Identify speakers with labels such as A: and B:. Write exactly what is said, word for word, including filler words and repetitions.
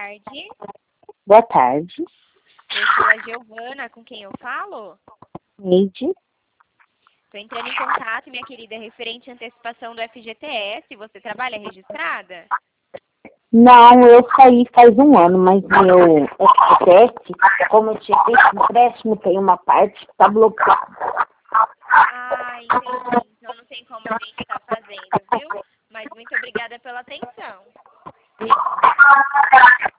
A: tarde.
B: Boa tarde.
A: Eu sou a Giovana, com quem eu falo?
B: Neide.
A: Estou entrando em contato, minha querida, referente à antecipação do F G T S. Você trabalha registrada?
B: Não, eu saí faz um ano, mas meu F G T S, como eu tinha feito empréstimo, tem uma parte que está bloqueada.
A: Ah, entendi. Então não tem como a gente estar fazendo, viu? Mas muito obrigada pela atenção.